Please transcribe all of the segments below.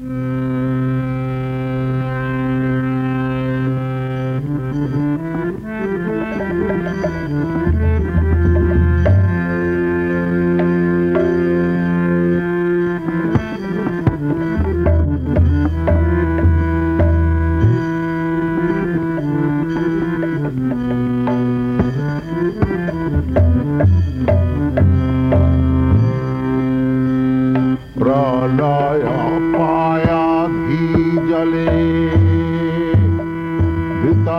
प्रलय पायाधि जले धृता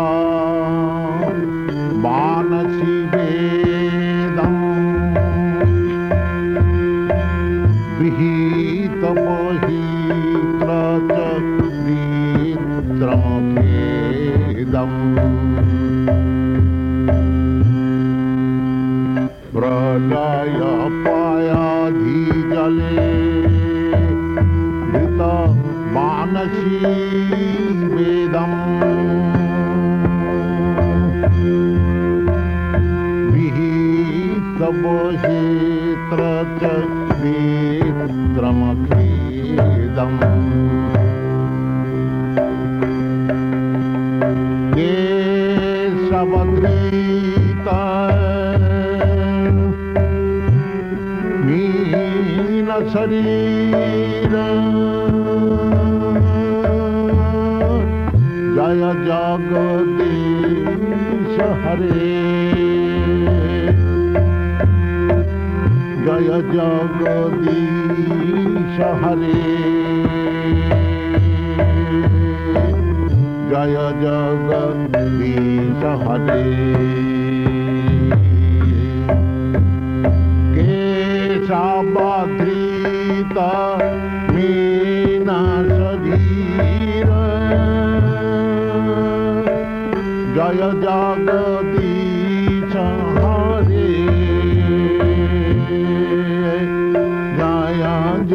मानसी वेदं विहित महित्र चक्रित्रमखेदम् प्रलय पायाधि जले मानसी वेदं विहित महित्र चक्रित्रमखेदम् केशवधृता मीन शरीर जय जगदीश हरे जय जगदीश हरे जय जगदीश हरे केशवधृता मीन शरीर जय जगदीश हरे जय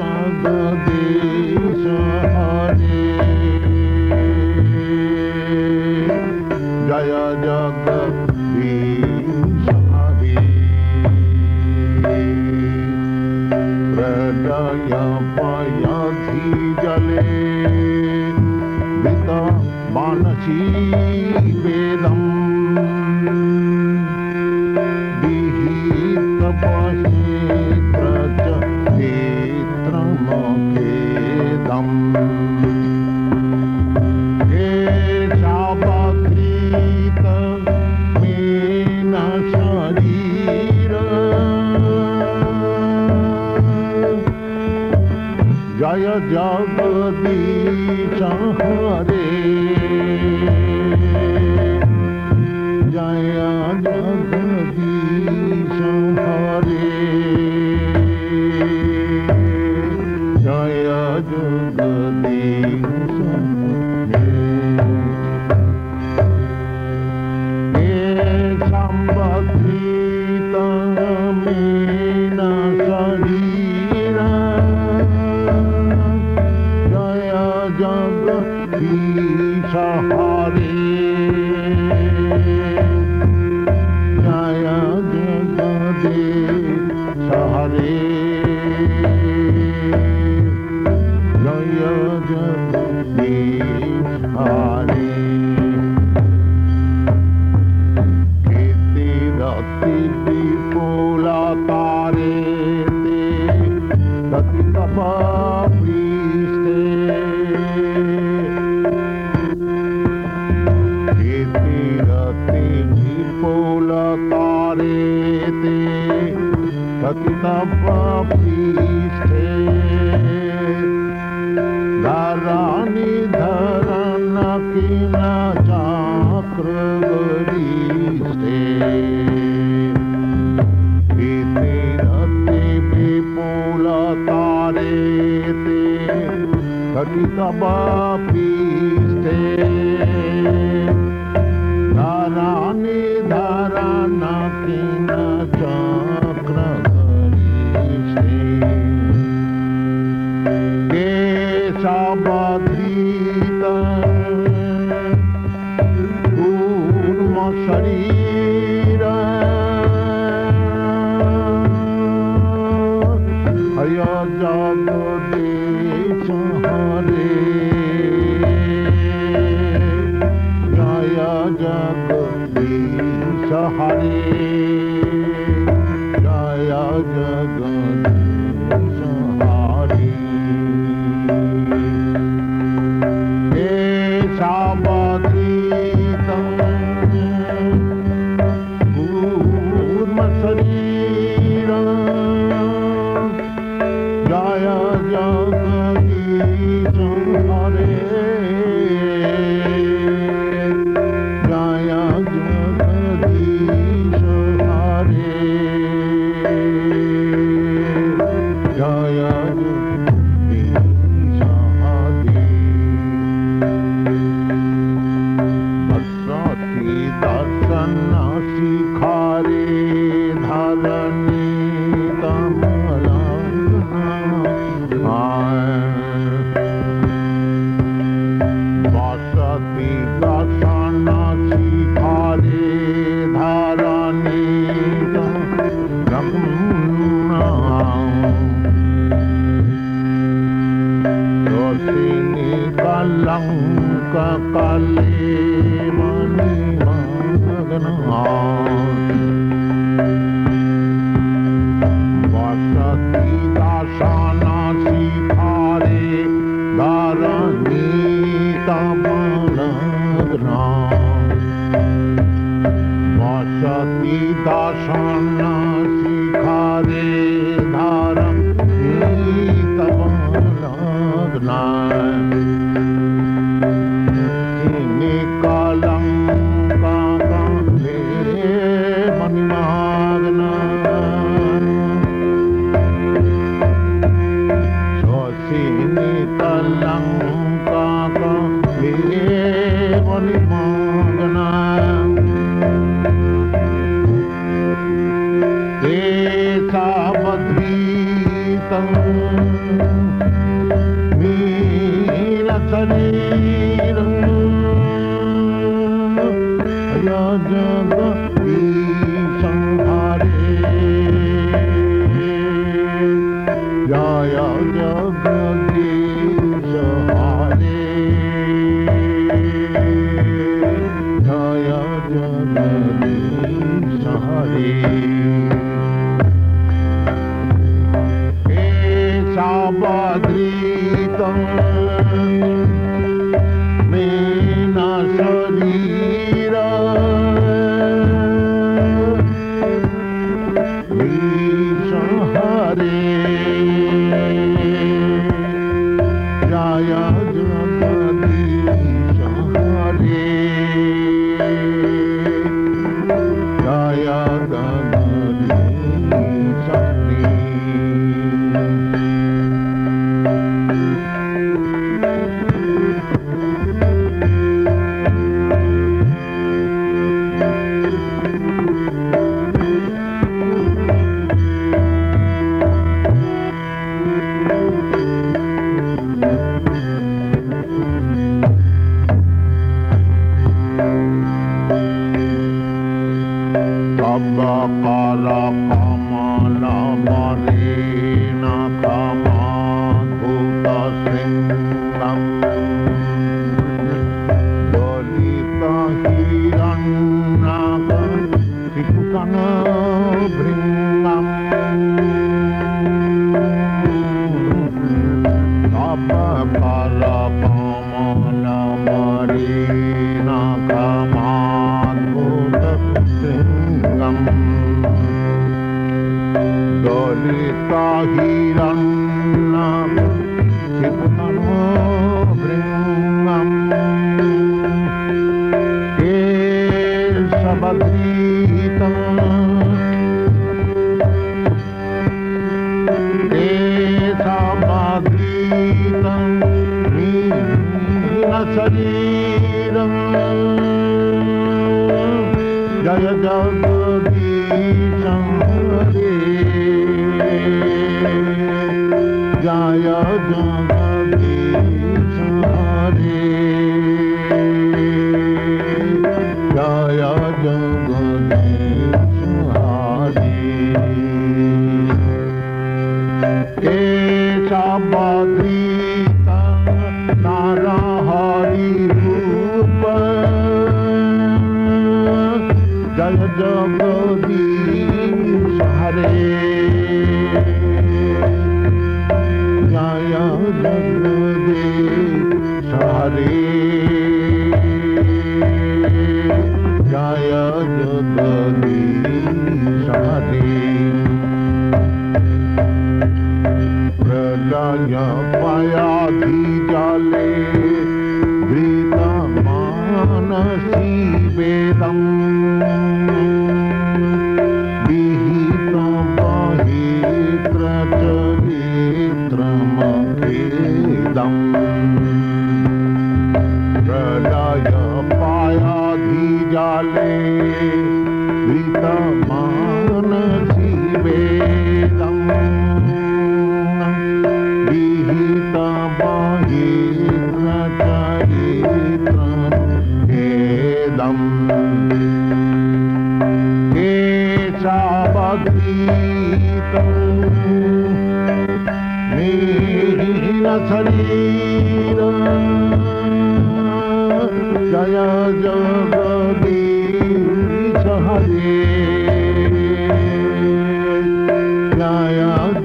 जगदीश हरे जय जगदीश हरे प्रलय पायाधि जले धृता मानसी वेदं विहित महित्र चक्रित्रमखेदम् केशवधृता मीन शरीर जय जगदीश हरे जय जगदीश हरे जय जगदीश केशवधृता मीन शरीर जय जगदीश हरे जय जगदीश हरे जय जगदीश हरे कीर्तिरति विपुला तारे ते रति तपा पीष्ठे धरानि धरन किल चक्र गरिष्ठे प्रीतिरति विपुल तारे ते घटित पीष्ठे धरानि धरन किल चक्र केशवधृता कूर्म शरीर जय जगदीश हरे शशिनि कलंक कले मणिमग्ना वसति दासाना शिखारे धरणीतमनग्ना वसति दासाना शिखारे धरणीतमनग्ना Sabadita मीन शरीर जय जगदीश हरे जय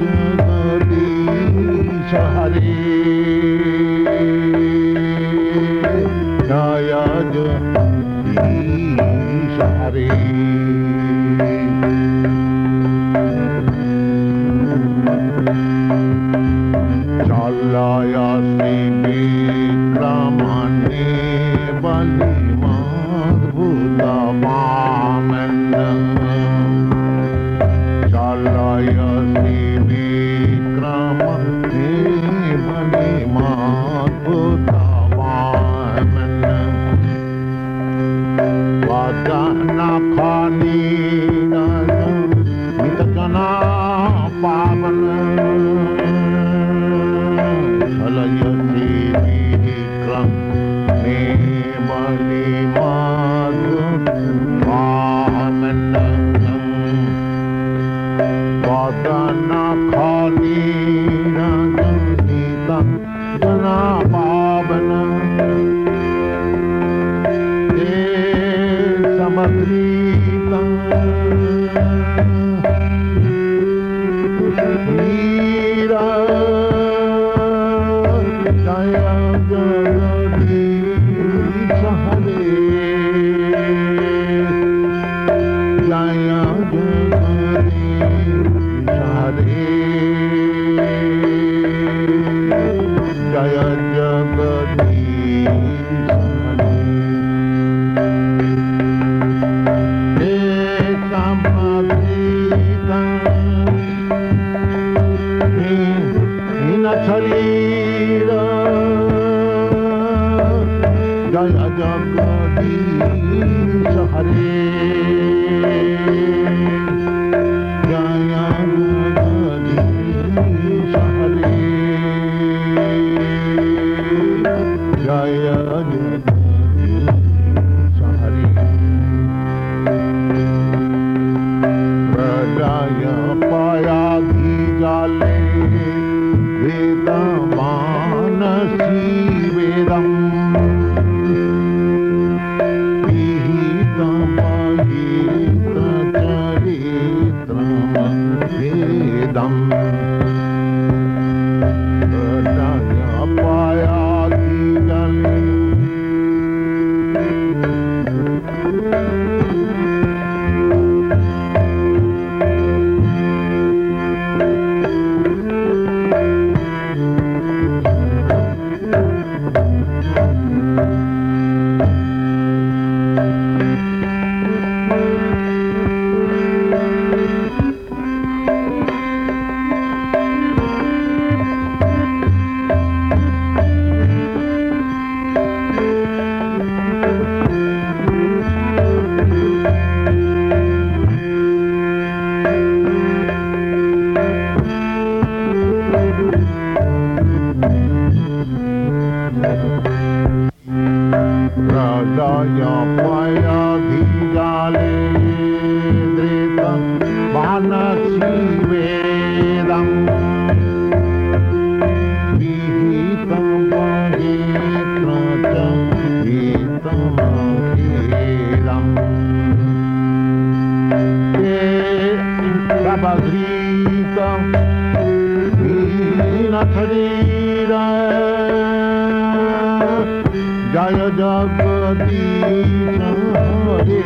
जगदीश हरे जय जगदीश हरे चलयसि विक्रमणे बलिमद्भुतवामन चलयसि विक्रमणे बलिमद्भुतवामन वदनखनीन मितजना पावन चलयसि विक्रमे बलिमद्भुतवामन वदनखनीन मितजना पावन समद्रीतं वीरा जय जगदीश हरे जय जगदीश हरे जय जगदीश हरे शरीर जय जगदीश हरे जय जगदीश हरे जय जगदीश हरे हृदय पयाधि जाले वेदमानसी वेदं विहितमहितचरित्रमभेदम् हृदयपयाधिजले हृदयपयाधिजाले धृतमानसी वेदं विहितमहितचरित्रमभेदम् प्रभद्रीतं वीणशरीर जय जगदीश हरे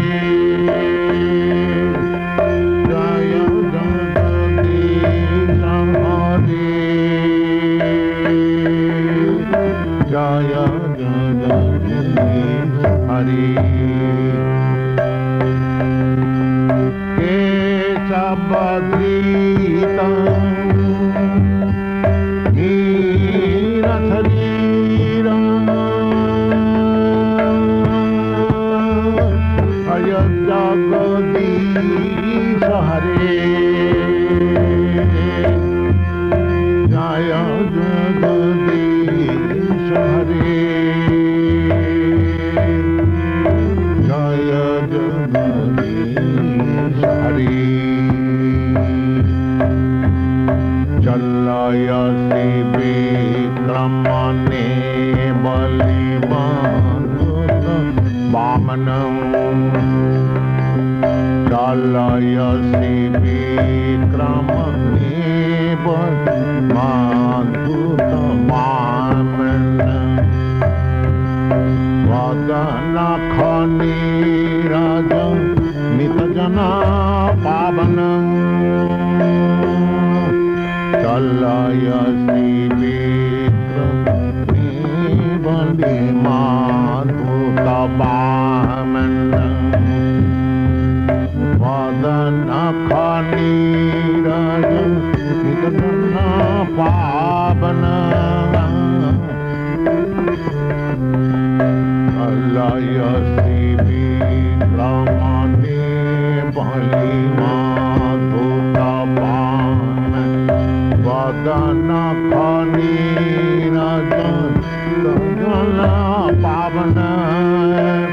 जय जगदीश हरे जय जगदीश हरे केशवधृतं मीनशरीरं जगदीश हरे जय जगदीश हरे जय जगदीश हरे चलयसि विक्रमणे बलिमानुत वामनं चालयसि विक्रमणे बलिमानुत वामनं वदनखनीरज नितजना पावनं चलयसि विक्रमे बलिमानुत वामनं वदनखनीरज नितजना पावनं चलयसि विक्रमणे बलिमानुत वामनं वदनखनीरज नितजना पावनं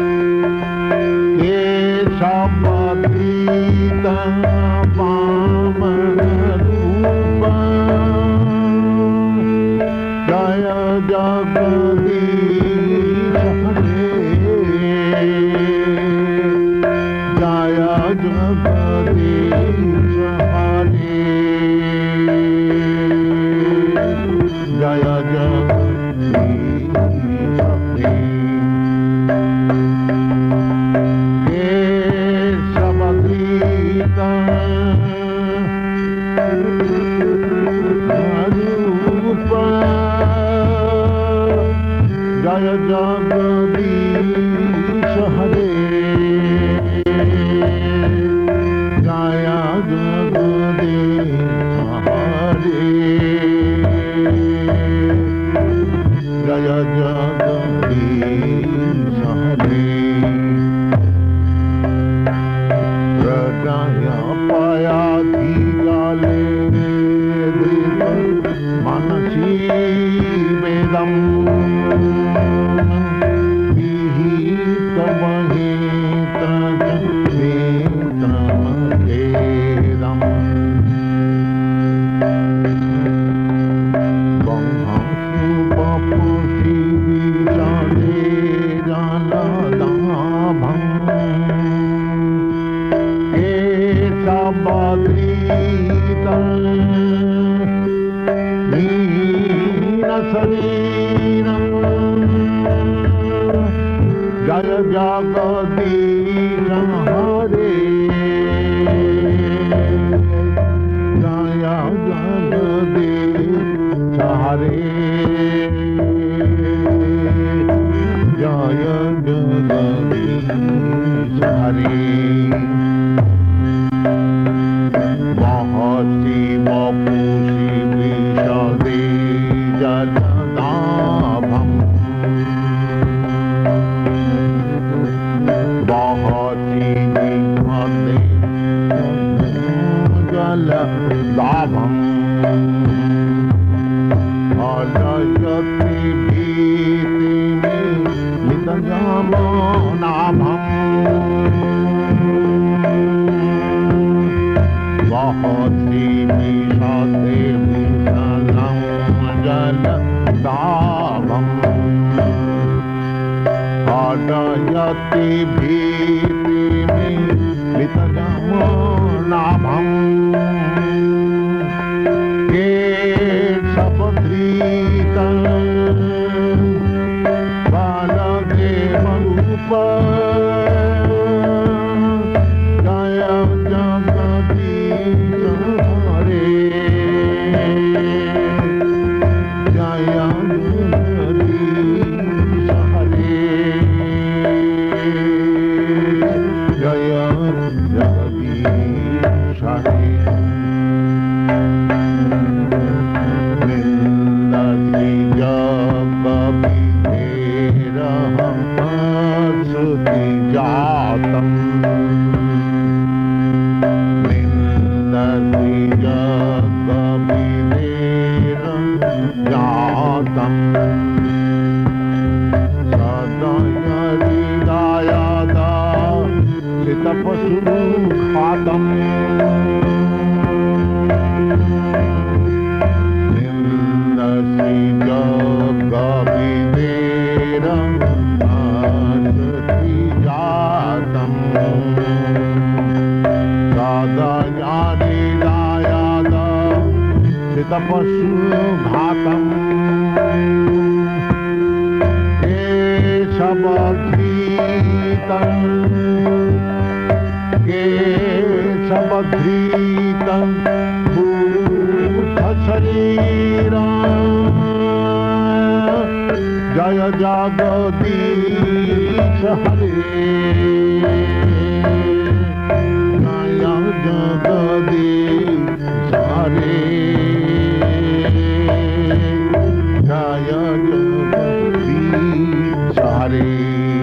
केशवधृतं वामनरूपं जय जगदीश हरे जय जगदीश हरे जय जगदीश हरे केशवधृतं रूपं जय जगदीश हरे जय जगदीश हरे जय जगदीश हरे हृदय पयाधिगले मनसि वेदम् नेत्रमखेदम् बंहसुपपुषि विचरे जलदाभम् केशवधृतं हीनशरीरं जय जगदीश हरे जय जगदीश हरे जय जगदीश हरे महर्षि वपुषि विशदे जलदाभम् महर्षि जिह्वते जलदाभम् अलयति भीतिमिलितजामनाभम् महर्षि विशदे विशलं जलदाभम् अलयति भीतिमिलितजामनाभम् केशवधृतं बालदेवरूपं जय जगदीश हरे जय जगदीश हरे जय जगदीश हरे निन्दति जगविधेरहं श्रुति जातम् निन्दति जगविधेरं जातम् सदयरिदायदा लितपशुखातम् Jaya Jagadish Hare Jaya Jagadish Hare Jaya Jagadish Hare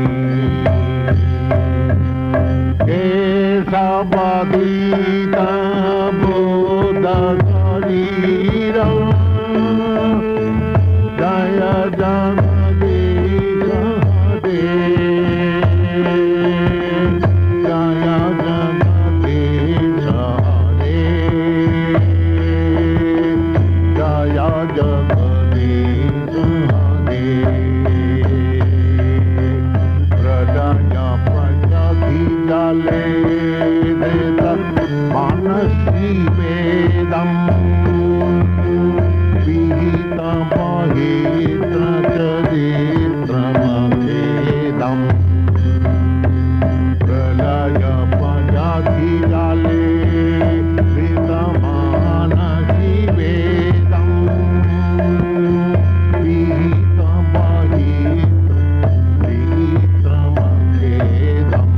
Kesavadita Buddha Garira Jaya Jagadish Hare Jaya Jagadish Hare Jaya Jagadish Hare Pradaya Prajati Jale Deta Manasi Vedam Vihita Mahitra Charitra Makedam Pralaya Prajati Jale Deta Manasi Vedam Vihita Mahitra Makedam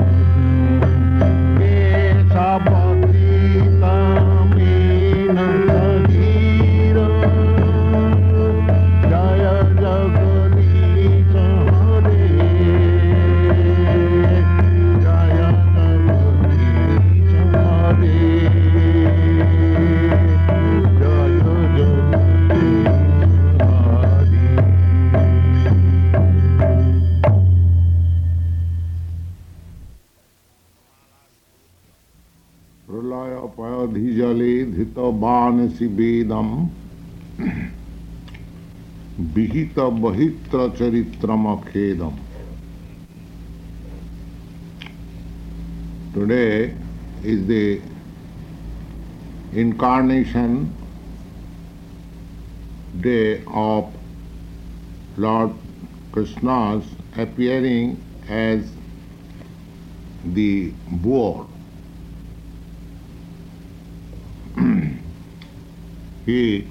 Kesavadita Meena Sagira Jaya Jagadish Hare Jaya Jagadish Hare Jaya Jagadish Hare Pralaya Payadhijale Dhita Banasi Vedam Vihita Bahitra Charitram Today is the incarnation day of Lord Krishna's appearing as the boar. He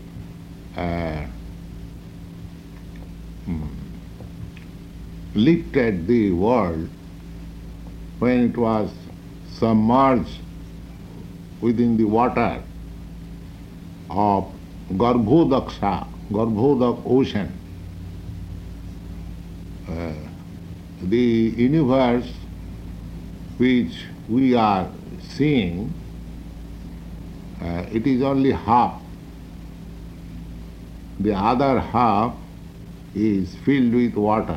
lifted the world when it was submerged within the water of Garbhodaksha, Garbhodak ocean. The universe which we are seeing, it is only half. The other half is filled with water.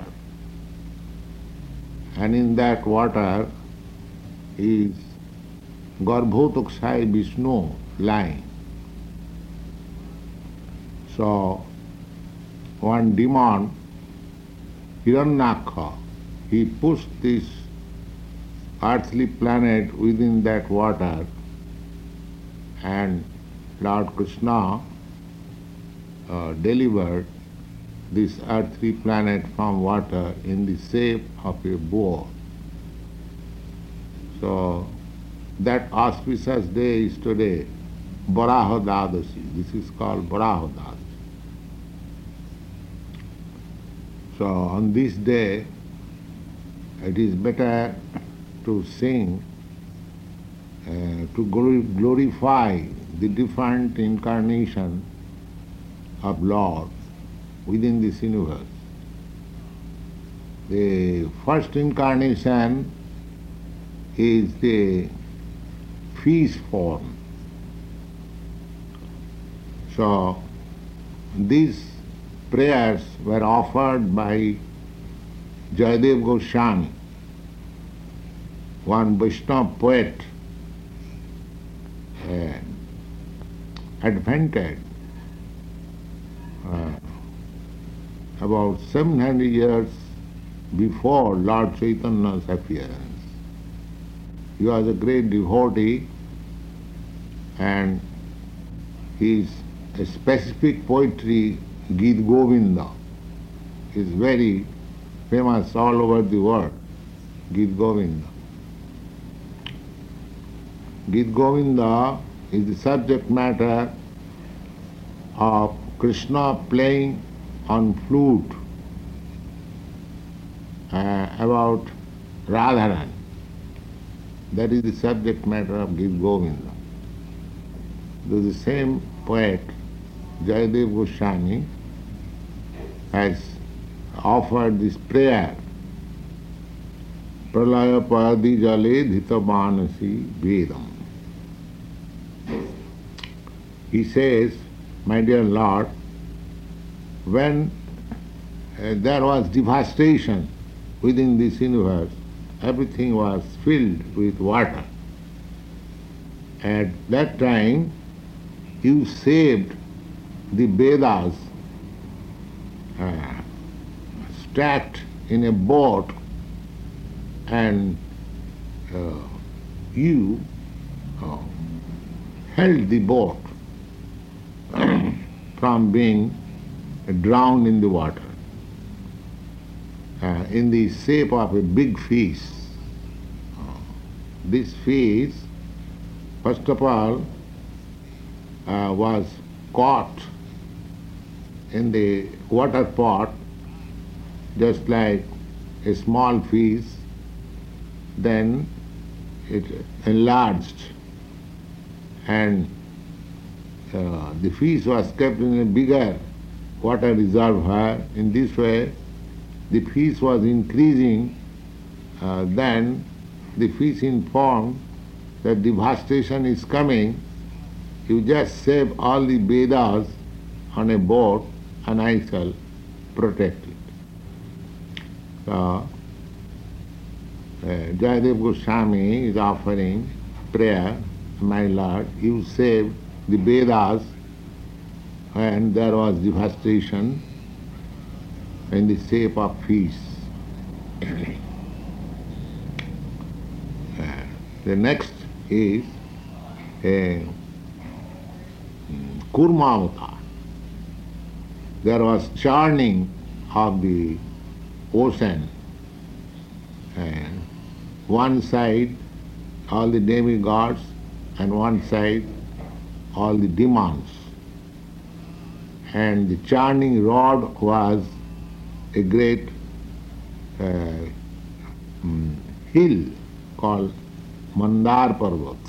And in that water is Garbhodaksha Vishnu lying. So, one demon, Hiranyakha, he pushed this earthly planet within that water, and Lord Krishna delivered this earthly planet from water in the shape of a boar. So that auspicious day is today, Varaha Dadashi. This is called Varaha Dadashi. So on this day, it is better to sing, to glorify the different incarnation of Lord within this universe. The first incarnation is the fish form. So these prayers were offered by Jayadev Goswami, one Vaishnava poet, advented about 700 years before Lord Chaitanya's appearance. He was a great devotee, and his specific poetry, Gita Govinda, is very famous all over the world. Gita Govinda. Gita Govinda is the subject matter of Krishna playing on flute about Radharani. That is the subject matter of Gita Govinda. The same poet, Jayadev Goswami, has offered this prayer, Pralaya Padi Jale Dhita Manasi Vedam. He says, my dear Lord, when there was devastation within this universe, everything was filled with water. At that time, you saved the Vedas stacked in a boat, and you held the boat from being drowned in the water in the shape of a big fish. This fish, first of all, was caught in the water pot just like a small fish, then it enlarged and the fish was kept in a bigger water reservoir. In this way, the fish was increasing. Then the fish informed that devastation is coming. You just save all the Vedas on a boat and I shall protect it. So, Jayadev Goswami is offering prayer, my Lord, you saved the Vedas and there was devastation in the shape of fish. The next is Kurma Avatar. There was churning of the ocean, and one side all the demigods and one side all the demons. And the churning rod was a great hill called Mandar Parvat.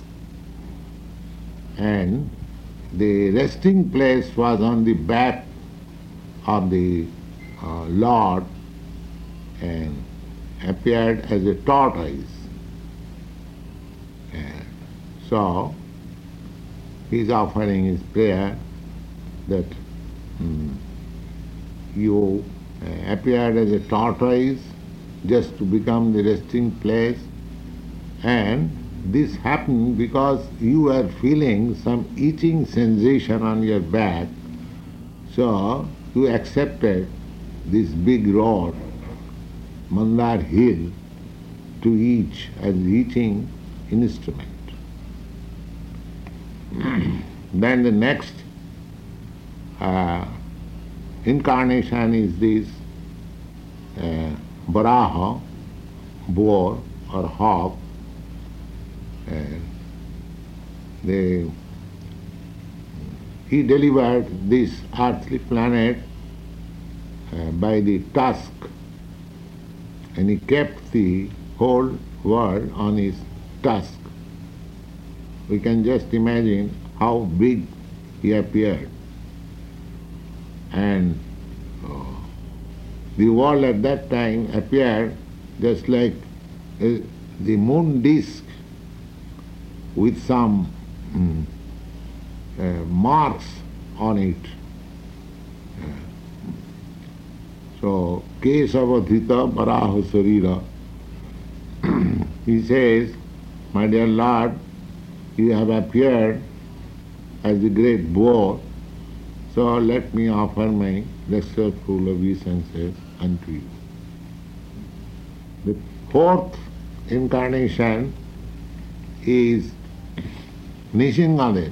And the resting place was on the back of the Lord and appeared as a tortoise. So, he is offering his prayer that you appeared as a tortoise just to become the resting place, and this happened because you were feeling some itching sensation on your back, so you accepted this big rod, Mandar hill, to each as eating instrument. Then the next incarnation is this Varaha, boar or hawk. He delivered this earthly planet by the tusk, and he kept the whole world on his tusk. We can just imagine how big he appeared. And the world at that time appeared just like the moon disk with some marks on it. So, Kesavadhita Varaha Sarira. He says, my dear Lord, you have appeared as the great boar, so let me offer my lesser full obeisances unto you. The fourth incarnation is Nishingadev.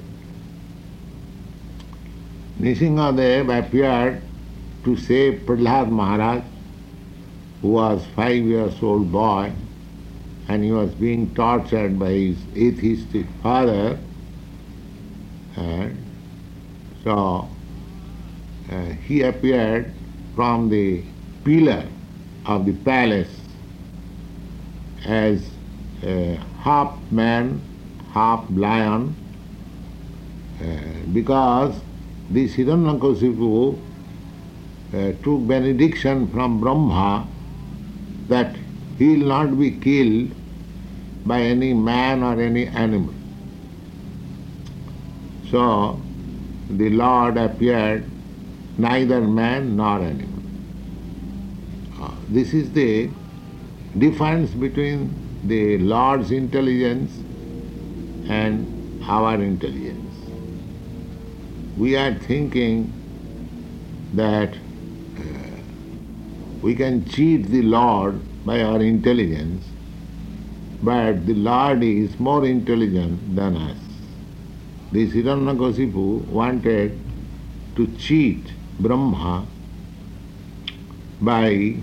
Nishingadev appeared to save Prahlad Maharaj, who was 5 years old boy, and he was being tortured by his atheistic father. And so he appeared from the pillar of the palace as a half man, half lion, because this Hiranyakasipu took benediction from Brahma that he will not be killed by any man or any animal. So the Lord appeared neither man nor animal. This is the difference between the Lord's intelligence and our intelligence. We are thinking that we can cheat the Lord by our intelligence, but the Lord is more intelligent than us. This Hiranyakasipu wanted to cheat Brahma by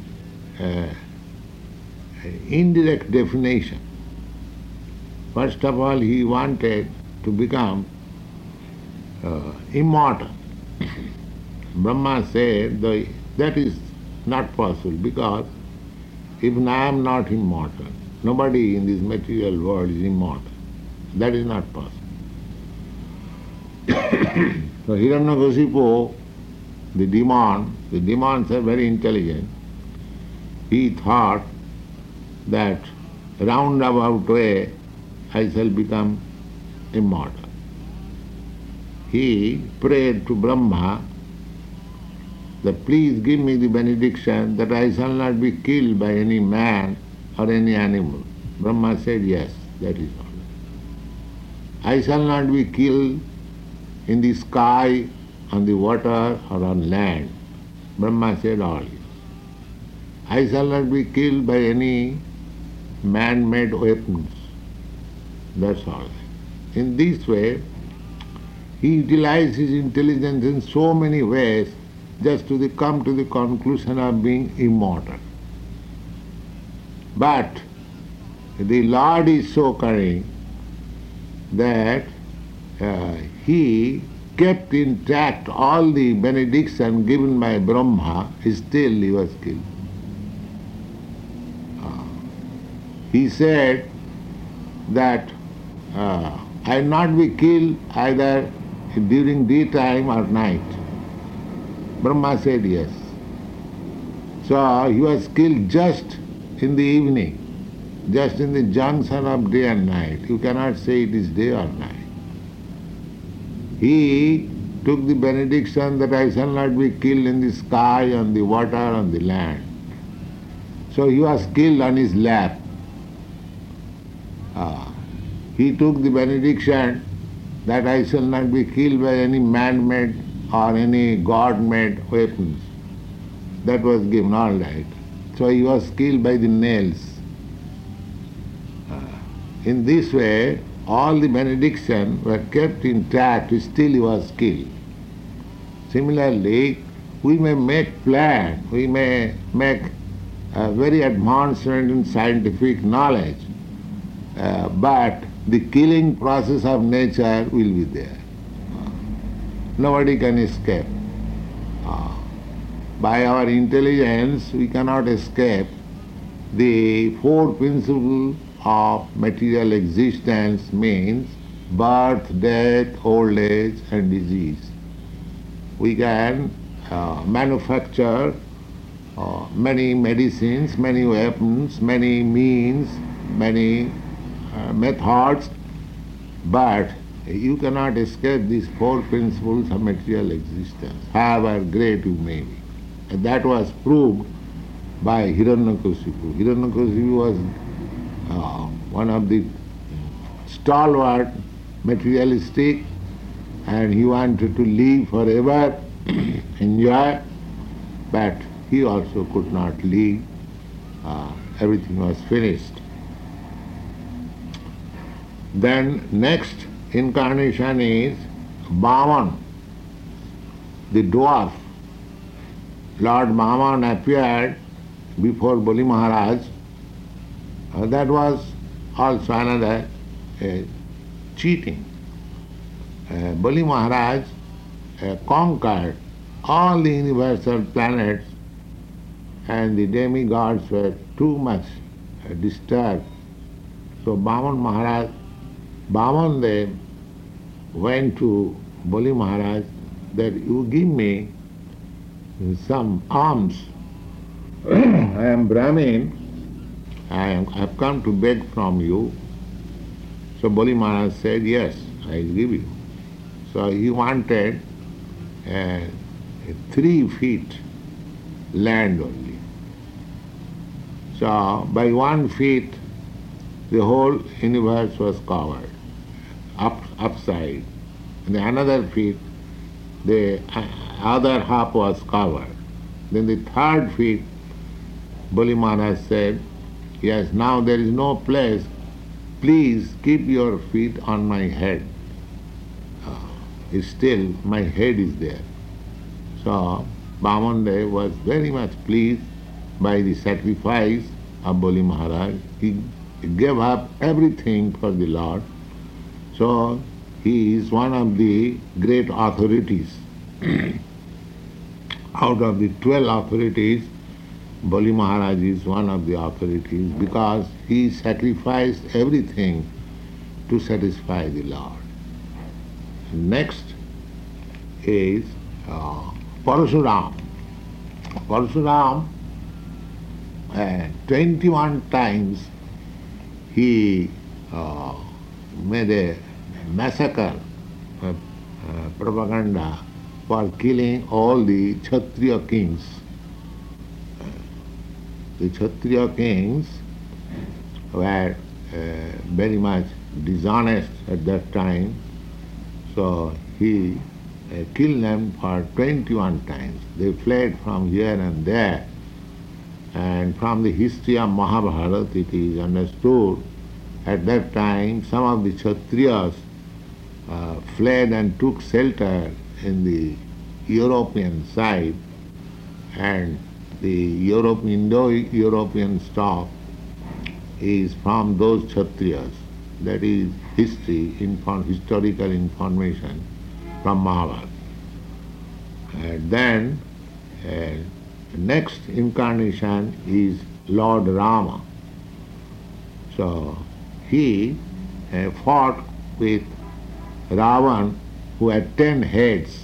indirect definition. First of all, he wanted to become immortal. Brahma said that is not possible, because even I am not immortal, nobody in this material world is immortal. That is not possible. So Hiranyakasipu, the demons are very intelligent. He thought that roundabout way I shall become immortal. He prayed to Brahma that please give me the benediction that I shall not be killed by any man or any animal. Brahma said, yes, that is all. I shall not be killed in the sky, on the water or on land. Brahma said, all yes. I shall not be killed by any man-made weapons. That's all. In this way, he utilized his intelligence in so many ways just to come to the conclusion of being immortal. But the Lord is so cunning that he kept intact all the benediction given by Brahma, still he was killed. He said that I will not be killed either during daytime or night. Brahma said yes. So he was killed just in the evening, just in the junction of day and night. You cannot say it is day or night. He took the benediction that I shall not be killed in the sky, on the water, on the land. So he was killed on his lap. He took the benediction that I shall not be killed by any man-made or any God-made weapons. That was given, all right. So he was killed by the nails. In this way, all the benediction were kept intact, still he was killed. Similarly, we may make plans, we may make very advancement in scientific knowledge, but the killing process of nature will be there. Nobody can escape. By our intelligence, we cannot escape the four principles of material existence, means birth, death, old age and disease. We can manufacture many medicines, many weapons, many means, many methods, but you cannot escape these four principles of material existence, however great you may be. And that was proved by Hiranyakasipu. Hiranyakasipu was one of the stalwart materialistic, and he wanted to live forever, enjoy, but he also could not live. Everything was finished. Then next incarnation is Vaman, the dwarf. Lord Vaman appeared before Bali Maharaj. That was also another cheating. Bali Maharaj conquered all the universal planets and the demigods were too much disturbed. So Baman then went to Bali Maharaj that you give me some alms. I am Brahmin, I have come to beg from you. So Bali Maharaj said, yes, I will give you. So he wanted 3 feet land only. So by 1 feet the whole universe was covered, upside. And the another feet, the other half was covered. Then the 3rd feet, Bali Maharaj said, yes, now there is no place, please keep your feet on my head. Still, my head is there. So, Bamande was very much pleased by the sacrifice of Bali Maharaj. He gave up everything for the Lord. So, he is one of the great authorities. Out of the 12 authorities, Bali Maharaj is one of the authorities because he sacrificed everything to satisfy the Lord. Next is Parasuram. Parasuram, 21 times he made a massacre, propaganda for killing all the Kshatriya kings. The Kshatriya kings were very much dishonest at that time, so he killed them for 21 times. They fled from here and there, and from the history of Mahabharata it is understood at that time some of the Kshatriyas fled and took shelter in the European side, and the Indo-European stock is from those Kshatriyas. That is history, historical information from Mahabharata. And then next incarnation is Lord Rama. So he fought with Ravan, who had 10 heads.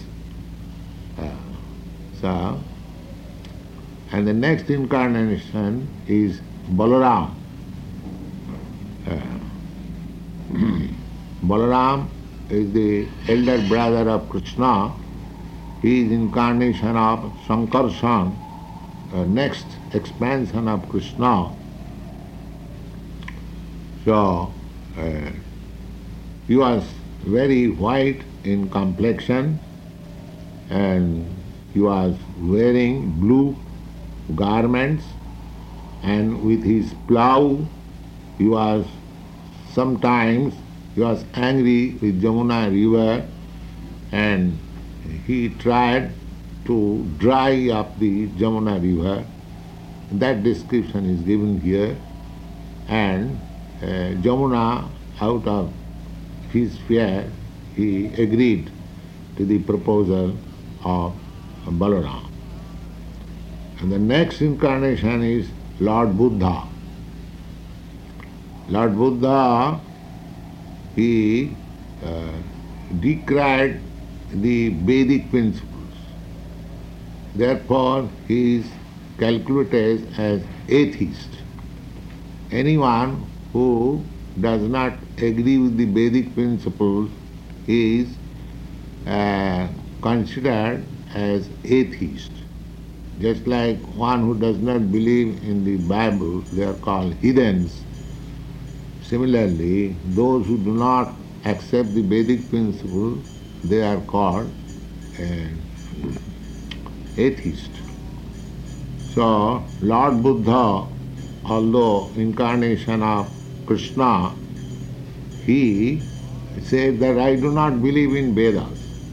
And the next incarnation is Balaram. Balaram is the elder brother of Krishna. He is incarnation of Sankarshan, next expansion of Krishna. So he was very white in complexion, and he was wearing blue garments, and with his plough sometimes he was angry with Jamuna river, and he tried to dry up the Jamuna river. That description is given here, and Jamuna, out of his fear, he agreed to the proposal of Balaram. And the next incarnation is Lord Buddha. Lord Buddha, he decried the Vedic principles. Therefore, he is calculated as atheist. Anyone who does not agree with the Vedic principles is considered as atheist. Just like one who does not believe in the Bible, they are called heathens. Similarly, those who do not accept the Vedic principles, they are called atheist. So, Lord Buddha, although incarnation of Krishna, he said that I do not believe in Vedas.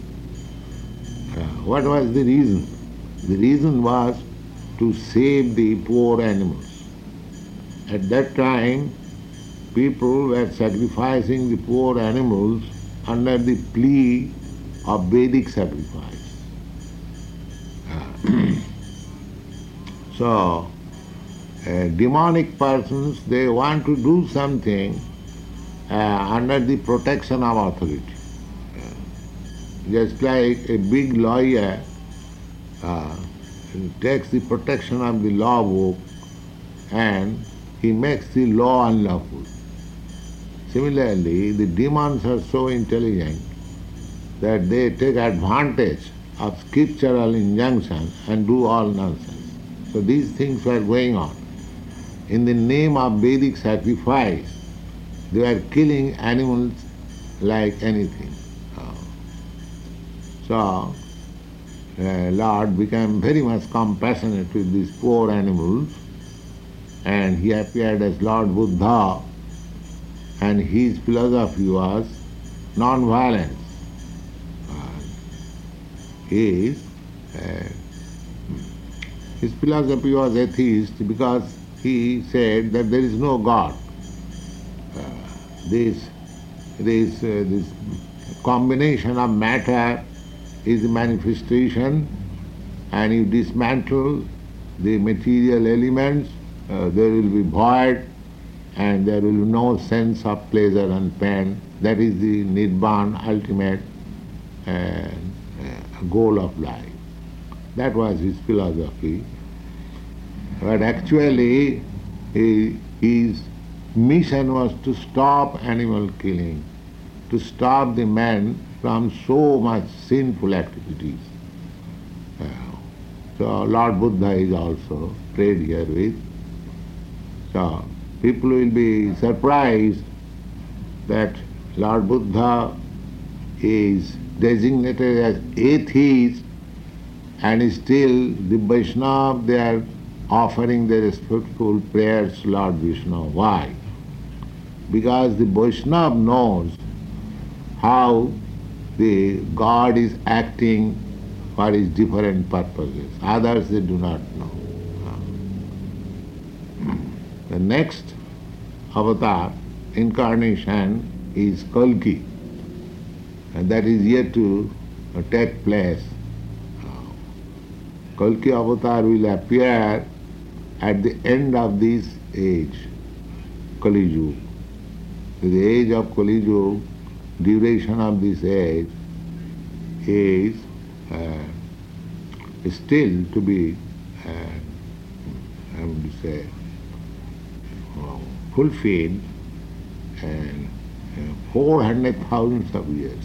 What was the reason? The reason was to save the poor animals. At that time, people were sacrificing the poor animals under the plea of Vedic sacrifice. So, demonic persons, they want to do something under the protection of authority. Just like a big lawyer takes the protection of the law book and he makes the law unlawful. Similarly, the demons are so intelligent that they take advantage of scriptural injunction and do all nonsense. So these things were going on. In the name of Vedic sacrifice, they were killing animals like anything. So, Lord became very much compassionate with these poor animals, and he appeared as Lord Buddha, and his philosophy was non-violence. His philosophy was atheist because he said that there is no God. This combination of matter is the manifestation, and you dismantle the material elements, there will be void, and there will be no sense of pleasure and pain. That is the Nibbana, ultimate goal of life. That was his philosophy. But actually, his mission was to stop animal killing, to stop the man from so much sinful activities. So Lord Buddha is also prayed here with. So people will be surprised that Lord Buddha is designated as atheist, and still the Vaishnava, they are offering their respectful prayers to Lord Vishnu. Why? Because the Vaishnava knows how the God is acting for his different purposes. Others, they do not know. The next avatar, incarnation, is Kalki, and that is yet to take place. Kalki avatar will appear at the end of this age, Kali Yuga. The age of Kali Yuga, duration of this age is still to be, I would say, fulfilled, and 400,000 of years.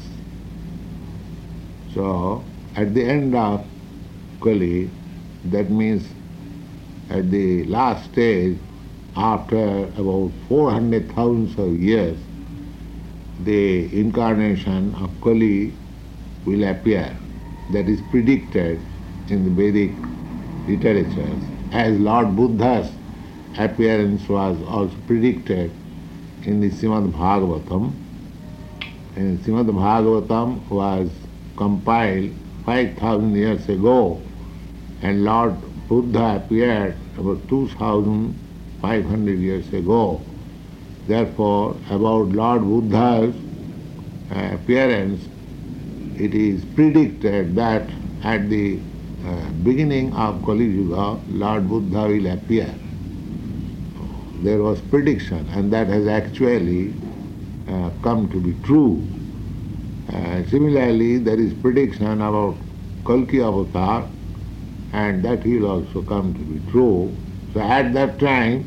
So, at the end of Kali, that means at the last stage, after about 400,000 of years, the incarnation of Kali will appear. That is predicted in the Vedic literatures, as Lord Buddha's appearance was also predicted in the Srimad Bhagavatam. And Srimad Bhagavatam was compiled 5,000 years ago, and Lord Buddha appeared about 2,500 years ago. Therefore, about Lord Buddha's appearance, it is predicted that at the beginning of Kali Yuga, Lord Buddha will appear. There was prediction, and that has actually come to be true. Similarly, there is prediction about Kalki avatar, and that will also come to be true. So at that time,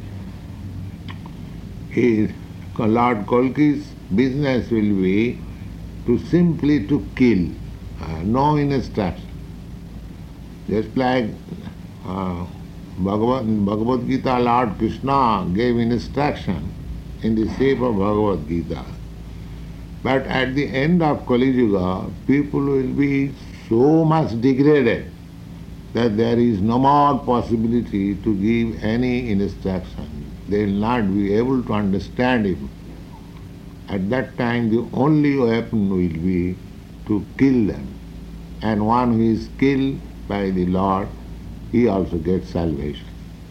Lord Kalki's business will be to simply to kill, no instruction. Just like Bhagavad Gita, Lord Krishna gave instruction in the shape of Bhagavad Gita. But at the end of Kali Yuga, people will be so much degraded that there is no more possibility to give any instruction. They will not be able to understand it. At that time, the only weapon will be to kill them. And one who is killed by the Lord, he also gets salvation.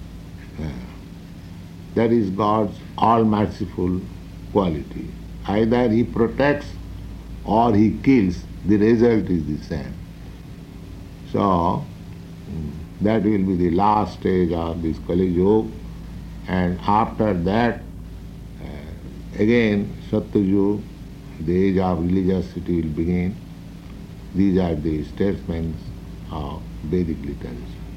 That is God's all-merciful quality. Either he protects or he kills, the result is the same. So, That will be the last stage of this Kali Yuga, and after that, again, Satyayuga, the age of religiosity will begin. These are the statements of Vedic literature.